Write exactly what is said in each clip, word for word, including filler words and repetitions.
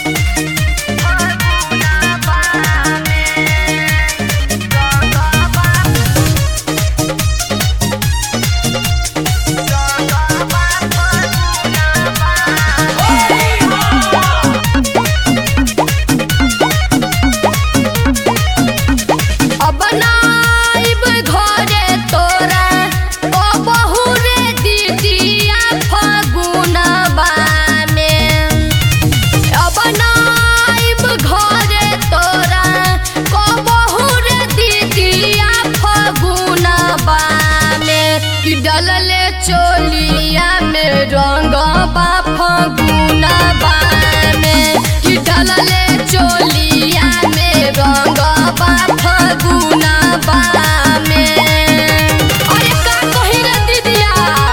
डलले चोलिया में रंगबा फगुनवा में कि डलले चोलिया में रंगबा फगुनवा में। अरे का कही रे दीदिया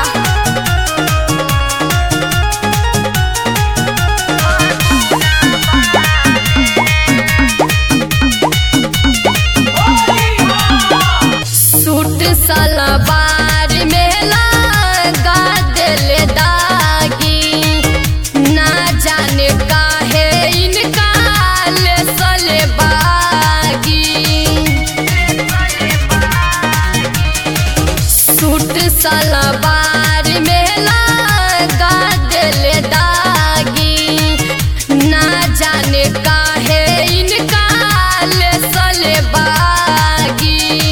सूट सलवार में लगा देले दागी ना जाने काहे इनका ले सले बागी। सूट सलवार में लगा देले दागी ना जाने काहे इनका ले सले बागी।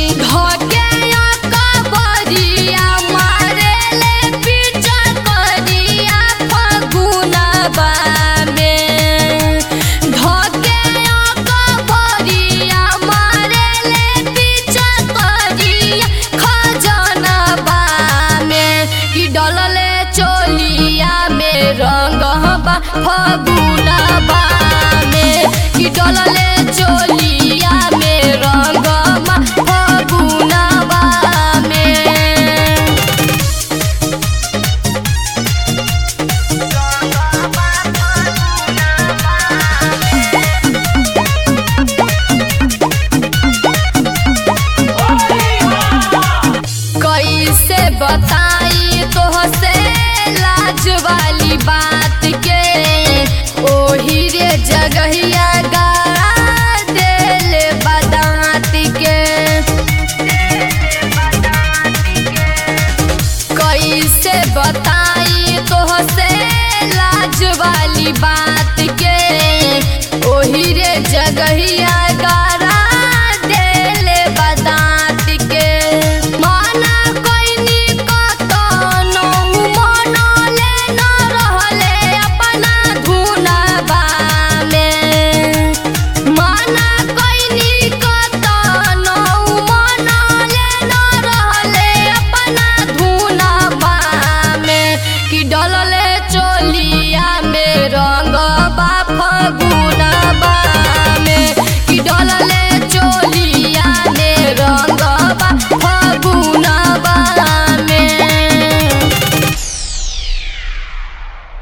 डलले चोलिया में रंगबा फगुनवा में कि डलले चोलिया में रंगबा फगुनवा में। कैसे बताई तोहसे लाज वाली बात के ओही रे जगहिया